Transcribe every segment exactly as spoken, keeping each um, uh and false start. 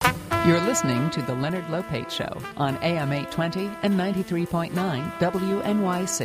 You're listening to The Leonard Lopate Show on A M eight twenty and ninety-three point nine W N Y C.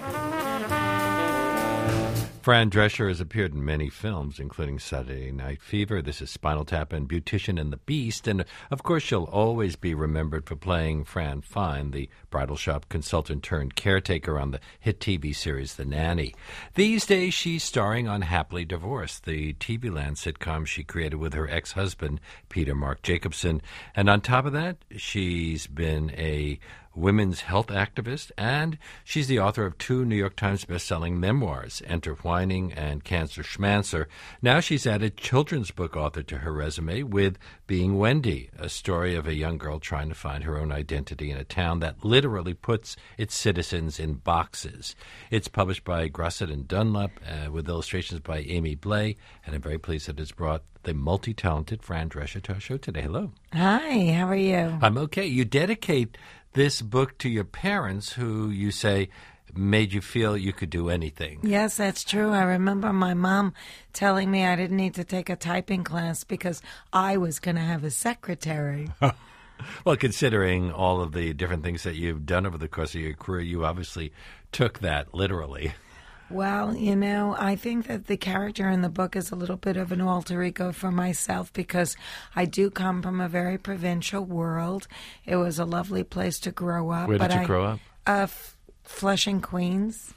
Fran Drescher has appeared in many films, including Saturday Night Fever, This Is Spinal Tap, and Beautician and the Beast. And, of course, she'll always be remembered for playing Fran Fine, the bridal shop consultant turned caretaker on the hit T V series The Nanny. These days, she's starring on Happily Divorced, the T V Land sitcom she created with her ex-husband, Peter Mark Jacobson. And on top of that, she's been a women's health activist, and she's the author of two New York Times best-selling memoirs, Enter Whining and Cancer Schmancer. Now she's added children's book author to her resume with Being Wendy, a story of a young girl trying to find her own identity in a town that literally puts its citizens in boxes. It's published by Grosset and Dunlap uh, with illustrations by Amy Blay, and I'm very pleased that it's brought the multi-talented Fran Drescher to our show today. Hello. Hi, how are you? I'm okay. You dedicate this book to your parents, who you say made you feel you could do anything. Yes, that's true. I remember my mom telling me I didn't need to take a typing class because I was going to have a secretary. Well, considering all of the different things that you've done over the course of your career, you obviously took that literally. Well, you know, I think that the character in the book is a little bit of an alter ego for myself because I do come from a very provincial world. It was a lovely place to grow up. Where did but you I, grow up? Uh, F- Flushing, Queens.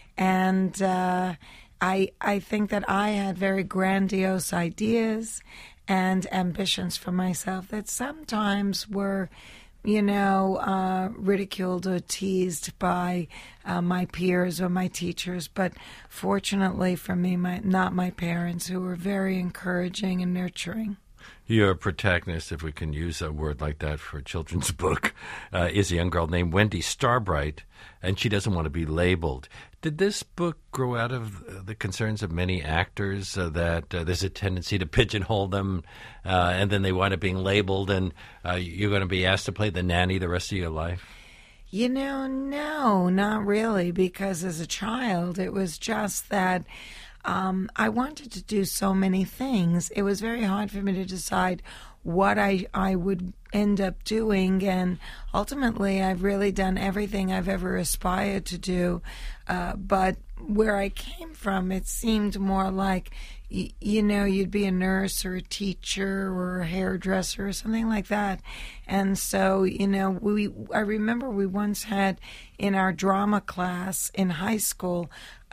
And uh, I, I think that I had very grandiose ideas and ambitions for myself that sometimes were, you know, uh, ridiculed or teased by uh, my peers or my teachers. But fortunately for me, my not my parents, who were very encouraging and nurturing. Your protagonist, if we can use a word like that for a children's book, uh, is a young girl named Wendy Starbright, and she doesn't want to be labeled. Did this book grow out of uh, the concerns of many actors uh, that uh, there's a tendency to pigeonhole them, uh, and then they wind up being labeled, and uh, you're going to be asked to play the nanny the rest of your life? You know, no, not really, because as a child, it was just that Um, I wanted to do so many things. It was very hard for me to decide what I, I would end up doing, and ultimately I've really done everything I've ever aspired to do, uh, but where I came from, it seemed more like, y- you know, you'd be a nurse or a teacher or a hairdresser or something like that. And so, you know, we I remember we once had in our drama class in high school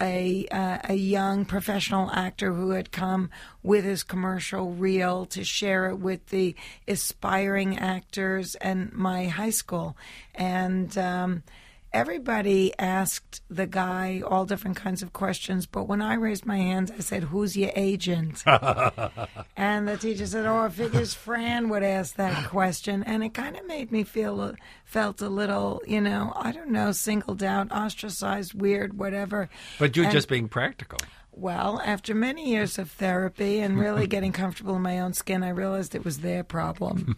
a uh, a young professional actor who had come with his commercial reel to share it with the aspiring actors and my high school. And um, everybody asked the guy all different kinds of questions, but when I raised my hands, I said, "Who's your agent?" And the teacher said, "Oh, I figures Fran would ask that question." And it kind of made me feel felt a little, you know, I don't know, singled out, ostracized, weird, whatever. But you're and, just being practical. Well, after many years of therapy and really getting comfortable in my own skin, I realized it was their problem.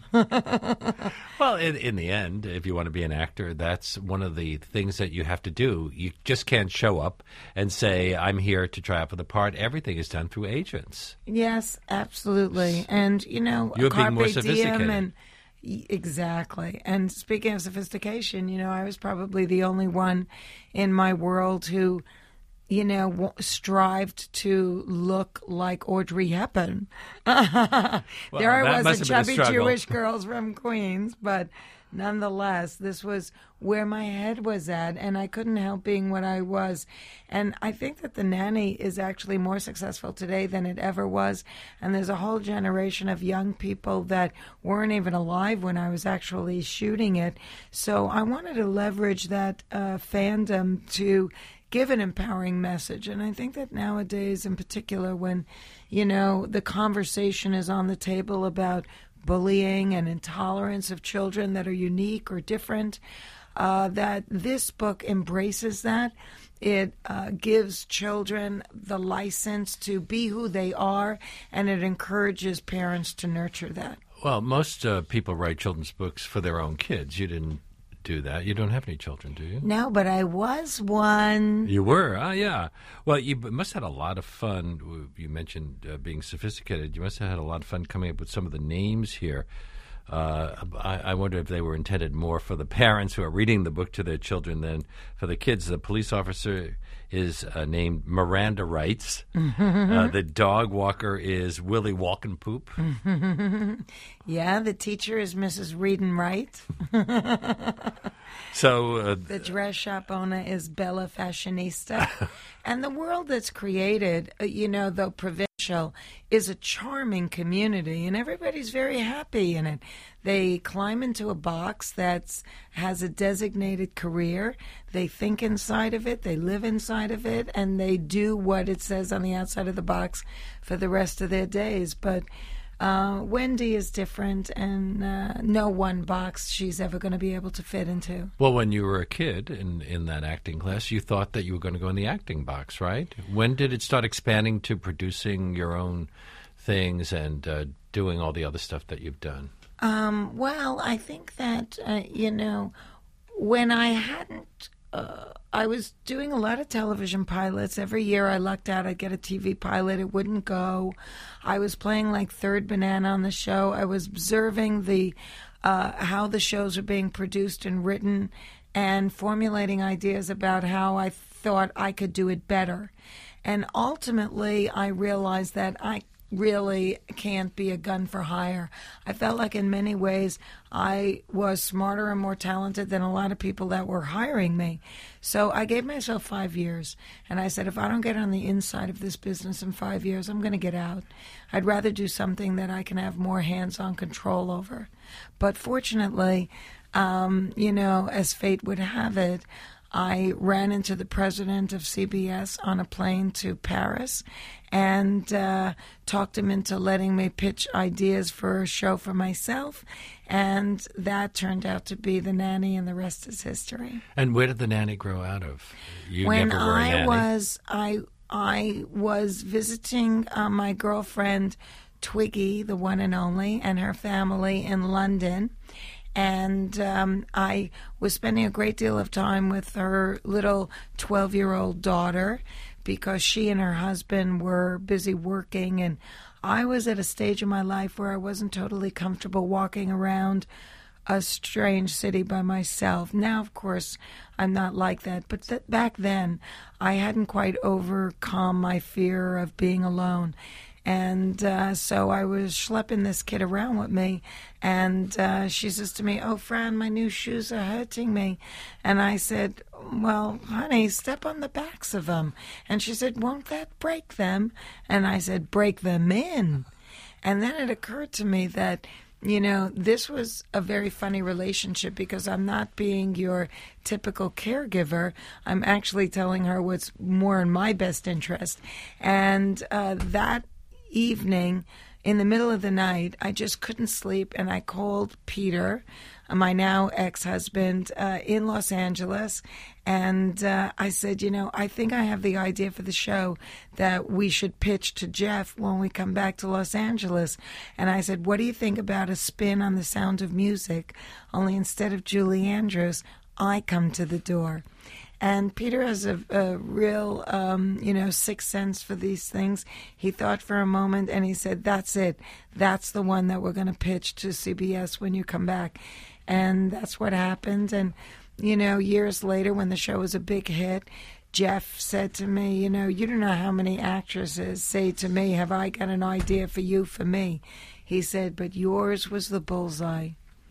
Well, in, in the end, if you want to be an actor, that's one of the things that you have to do. You just can't show up and say, "I'm here to try out for the part." Everything is done through agents. Yes, absolutely. And, you know, You're being more carpe diem sophisticated. and exactly. And speaking of sophistication, you know, I was probably the only one in my world who, you know, w- strived to look like Audrey Hepburn. Well, there I that was, must a have been a chubby struggle. Jewish girl from Queens, but nonetheless, this was where my head was at, and I couldn't help being what I was. And I think that The Nanny is actually more successful today than it ever was, and there's a whole generation of young people that weren't even alive when I was actually shooting it. So I wanted to leverage that uh, fandom to give an empowering message. And I think that nowadays, in particular, when, you know, the conversation is on the table about bullying and intolerance of children that are unique or different, uh, that this book embraces that. It uh, gives children the license to be who they are, and it encourages parents to nurture that. Well, most uh, people write children's books for their own kids. You didn't do that. You don't have any children, do you? No, but I was one. You were? Ah, yeah. Well, you must have had a lot of fun. You mentioned uh, being sophisticated. You must have had a lot of fun coming up with some of the names here. Uh, I, I wonder if they were intended more for the parents who are reading the book to their children than for the kids. The police officer is uh, named Miranda Wrights. Mm-hmm. Uh, the dog walker is Willie Walkin' Poop. Mm-hmm. Yeah, the teacher is Missus Reedon Wright. So uh, the dress shop owner is Bella Fashionista. And the world that's created, uh, you know, though provincial, is a charming community, and everybody's very happy in it. They climb into a box that has a designated career. They think inside of it, they live inside of it, and they do what it says on the outside of the box for the rest of their days. But uh, Wendy is different, and uh, no one box she's ever going to be able to fit into. Well, when you were a kid in, in that acting class, you thought that you were going to go in the acting box, right? When did it start expanding to producing your own things and uh, doing all the other stuff that you've done? Um, well, I think that, uh, you know, when I hadn't, uh, I was doing a lot of television pilots. Every year I lucked out, I'd get a T V pilot. It wouldn't go. I was playing like third banana on the show. I was observing the uh, how the shows were being produced and written and formulating ideas about how I thought I could do it better. And ultimately, I realized that I really can't be a gun for hire. I felt like in many ways I was smarter and more talented than a lot of people that were hiring me. So I gave myself five years, and I said, if I don't get on the inside of this business in five years, I'm going to get out. I'd rather do something that I can have more hands-on control over. But fortunately, um, you know, as fate would have it, I ran into the president of C B S on a plane to Paris and uh, talked him into letting me pitch ideas for a show for myself, and that turned out to be The Nanny, and the rest is history. And where did The Nanny grow out of? You when never were a I nanny. was, I I was visiting uh, my girlfriend Twiggy, the one and only, and her family in London. And um, I was spending a great deal of time with her little twelve-year-old daughter because she and her husband were busy working. And I was at a stage in my life where I wasn't totally comfortable walking around a strange city by myself. Now, of course, I'm not like that. But th- back then, I hadn't quite overcome my fear of being alone. And uh, so I was schlepping this kid around with me, and uh, she says to me, "Oh, Fran, my new shoes are hurting me." And I said, "Well, honey, step on the backs of them." And she said, "Won't that break them?" And I said, "Break them in." And then it occurred to me that, you know, this was a very funny relationship because I'm not being your typical caregiver. I'm actually telling her what's more in my best interest. And uh, that evening, in the middle of the night, I just couldn't sleep, and I called Peter, my now ex-husband, uh, in Los Angeles, and uh, I said, you know, I think I have the idea for the show that we should pitch to Jeff when we come back to Los Angeles. And I said, what do you think about a spin on The Sound of Music, only instead of Julie Andrews, I come to the door? And Peter has a, a real, um, you know, sixth sense for these things. He thought for a moment, and he said, that's it. That's the one that we're going to pitch to C B S when you come back. And that's what happened. And, you know, years later, when the show was a big hit, Jeff said to me, you know, you don't know how many actresses say to me, have I got an idea for you, for me? He said, but yours was the bullseye.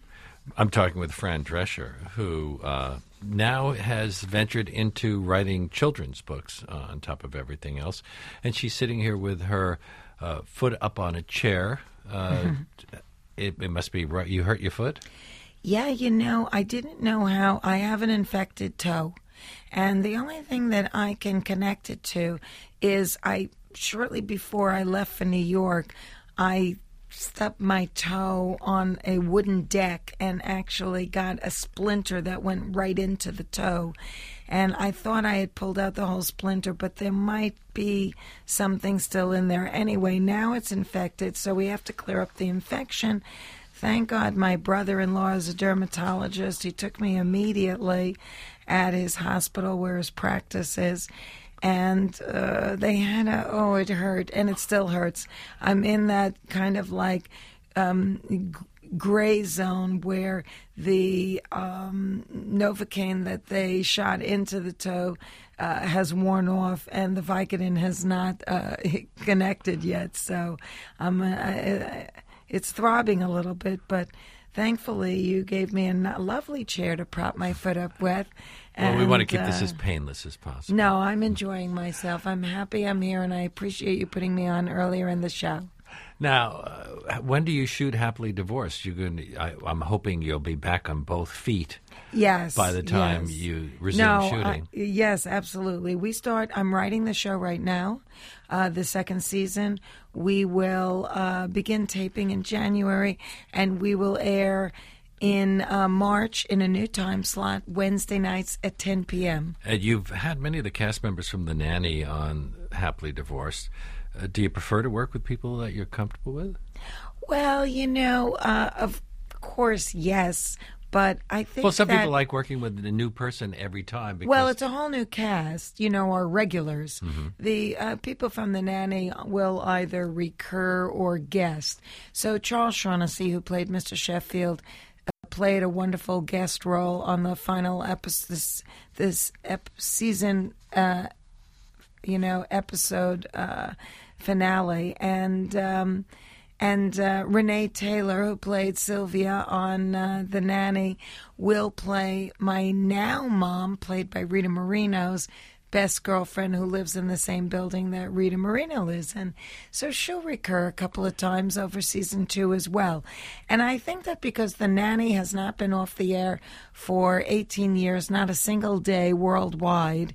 I'm talking with Fran Drescher, who uh, now has ventured into writing children's books uh, on top of everything else. And she's sitting here with her uh, foot up on a chair. Uh, it, it must be right. You hurt your foot? Yeah, you know, I didn't know how. I have an infected toe. And the only thing that I can connect it to is I, shortly before I left for New York, I stubbed my toe on a wooden deck and actually got a splinter that went right into the toe. And I thought I had pulled out the whole splinter, but there might be something still in there. Anyway, now it's infected, so we have to clear up the infection. Thank God my brother-in-law is a dermatologist. He took me immediately at his hospital where his practice is. And uh, they had a, oh, it hurt, and it still hurts. I'm in that kind of like um, g- gray zone where the um, Novocaine that they shot into the toe uh, has worn off and the Vicodin has not uh, connected yet. So um, I, it's throbbing a little bit, but thankfully you gave me a lovely chair to prop my foot up with. Well, and, we want to keep uh, this as painless as possible. No, I'm enjoying myself. I'm happy I'm here, and I appreciate you putting me on earlier in the show. Now, uh, when do you shoot Happily Divorced? You're going to, I, I'm hoping you'll be back on both feet. Yes. By the time yes. you resume no, shooting. Uh, yes, absolutely. We start, I'm writing the show right now, uh, the second season. We will uh, begin taping in January, and we will air in uh, March in a new time slot, Wednesday nights at ten p.m. And you've had many of the cast members from The Nanny on Happily Divorced. Uh, do you prefer to work with people that you're comfortable with? Well, you know, uh, of course, yes. But I think Well, some that, people like working with a new person every time. Because well, it's a whole new cast, you know, our regulars. Mm-hmm. The uh, people from The Nanny will either recur or guest. So Charles Shaughnessy, who played Mister Sheffield, uh, played a wonderful guest role on the final episode, this, this ep- season, uh, you know, episode uh, finale. And... Um, And uh, Renee Taylor, who played Sylvia on uh, The Nanny, will play my now mom, played by Rita Moreno's best girlfriend, who lives in the same building that Rita Moreno lives in. So she'll recur a couple of times over season two as well. And I think that because The Nanny has not been off the air for eighteen years, not a single day worldwide,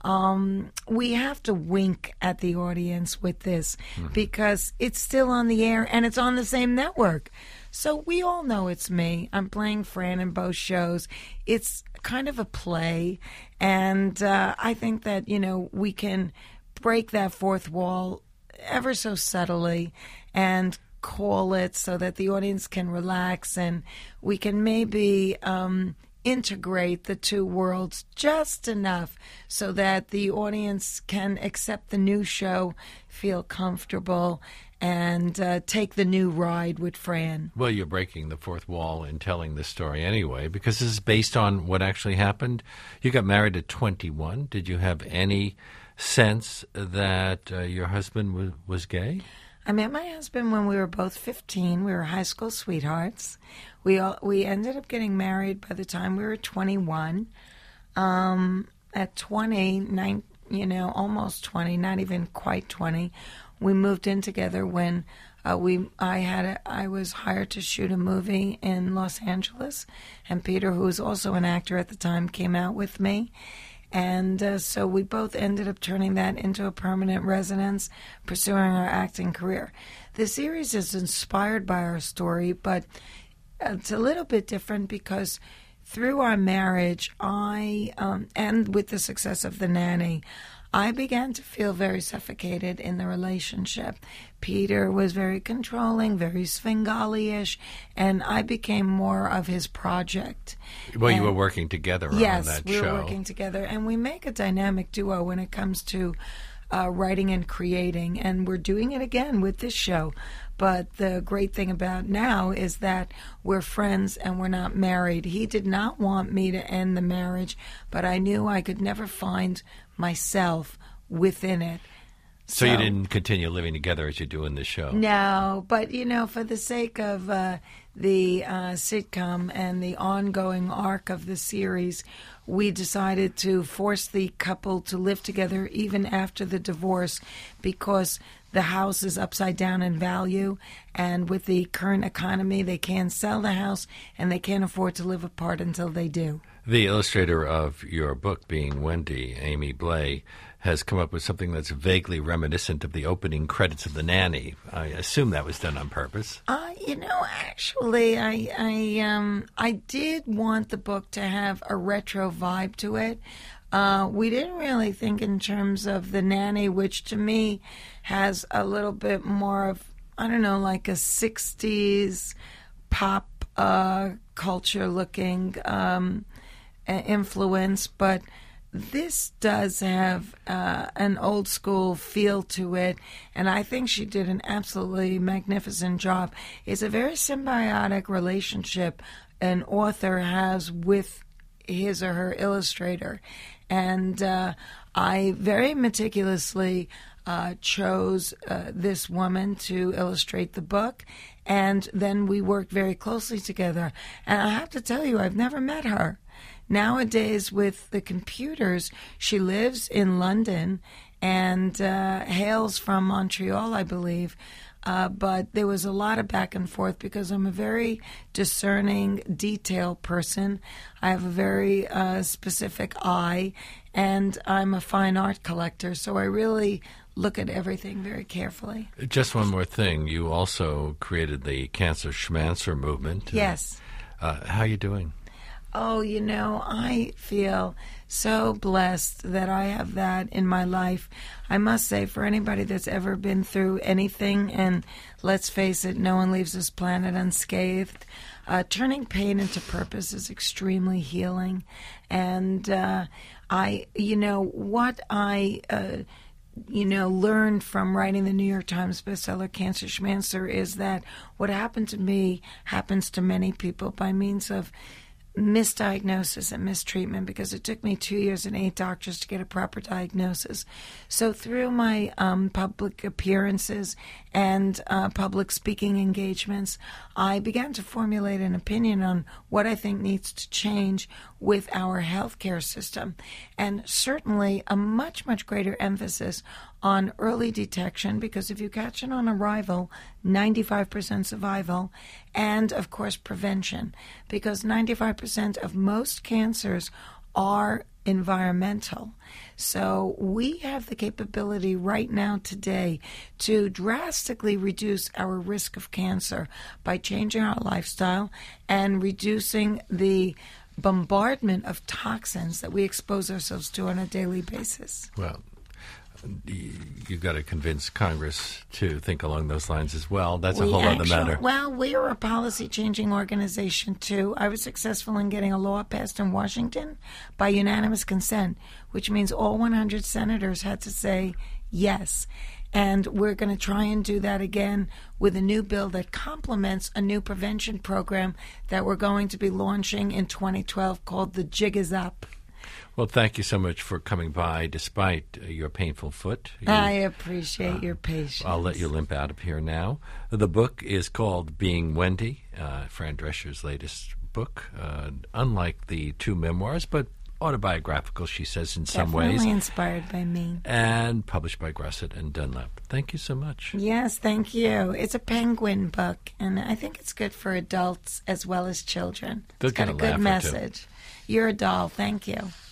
Um, we have to wink at the audience with this mm-hmm. because it's still on the air and it's on the same network. So we all know it's me. I'm playing Fran in both shows. It's kind of a play. And uh, I think that, you know, we can break that fourth wall ever so subtly and call it so that the audience can relax and we can maybe... Um, integrate the two worlds just enough so that the audience can accept the new show, feel comfortable, and uh, take the new ride with Fran. Well, you're breaking the fourth wall in telling this story anyway, because this is based on what actually happened. You got married at twenty-one. Did you have any sense that uh, your husband was, was gay? I met my husband when we were both fifteen. We were high school sweethearts. We all, we ended up getting married by the time we were twenty-one. Um, at twenty, nine, you know, almost twenty, not even quite twenty, we moved in together when uh, we I had a, I was hired to shoot a movie in Los Angeles, and Peter, who was also an actor at the time, came out with me. And uh, so we both ended up turning that into a permanent residence, pursuing our acting career. The series is inspired by our story, but it's a little bit different because through our marriage, I, um, and with the success of The Nanny, I began to feel very suffocated in the relationship. Peter was very controlling, very Svengali-ish, and I became more of his project. Well, and you were working together yes, on that we show. Yes, we were working together, and we make a dynamic duo when it comes to uh, writing and creating, and we're doing it again with this show. But the great thing about now is that we're friends and we're not married. He did not want me to end the marriage, but I knew I could never find myself within it. So, so you didn't continue living together as you do in the show? No, but, you know, for the sake of uh, the uh, sitcom and the ongoing arc of the series, we decided to force the couple to live together even after the divorce because the house is upside down in value, and with the current economy, they can't sell the house, and they can't afford to live apart until they do. The illustrator of your book, being Wendy, Amy Blay, has come up with something that's vaguely reminiscent of the opening credits of The Nanny. I assume that was done on purpose. Uh, you know, actually, I I um I did want the book to have a retro vibe to it. Uh, we didn't really think in terms of The Nanny, which to me has a little bit more of, I don't know, like a sixties pop uh, culture looking um, influence, but this does have uh, an old school feel to it, and I think she did an absolutely magnificent job. It's a very symbiotic relationship an author has with his or her illustrator. And uh, I very meticulously uh, chose uh, this woman to illustrate the book, and then we worked very closely together. And I have to tell you, I've never met her. Nowadays, with the computers, she lives in London and uh, hails from Montreal, I believe. Uh, but there was a lot of back and forth because I'm a very discerning, detailed person. I have a very uh, specific eye, and I'm a fine art collector, so I really look at everything very carefully. Just one more thing. You also created the Cancer Schmancer movement. Yes. Uh, how are you doing? Oh, you know, I feel so blessed that I have that in my life. I must say, for anybody that's ever been through anything, and let's face it, no one leaves this planet unscathed, uh, turning pain into purpose is extremely healing. And uh, I, you know, what I... Uh, you know, learned from writing the New York Times bestseller Cancer Schmancer is that what happened to me happens to many people by means of misdiagnosis and mistreatment, because it took me two years and eight doctors to get a proper diagnosis. So through my um, public appearances and uh, public speaking engagements, I began to formulate an opinion on what I think needs to change with our healthcare system, and certainly a much, much greater emphasis on early detection, because if you catch it on arrival, ninety-five percent survival, and of course prevention, because ninety-five percent of most cancers are environmental. So we have the capability right now today to drastically reduce our risk of cancer by changing our lifestyle and reducing the bombardment of toxins that we expose ourselves to on a daily basis. Well, you've got to convince Congress to think along those lines as well. That's we a whole actually, other matter. Well, we are a policy-changing organization, too. I was successful in getting a law passed in Washington by unanimous consent, which means all one hundred senators had to say yes. And we're going to try and do that again with a new bill that complements a new prevention program that we're going to be launching in twenty twelve called The Jig Is Up. Well, thank you so much for coming by despite uh, your painful foot. You, I appreciate uh, your patience. I'll let you limp out of here now. The book is called Being Wendy, uh, Fran Drescher's latest book. Uh, unlike the two memoirs, but autobiographical, she says, in some Definitely ways. Inspired by me. And published by Grosset and Dunlap. Thank you so much. Yes, thank you. It's a Penguin book, and I think it's good for adults as well as children. They'll It's got get a a good laugh or two. message. You're a doll. Thank you.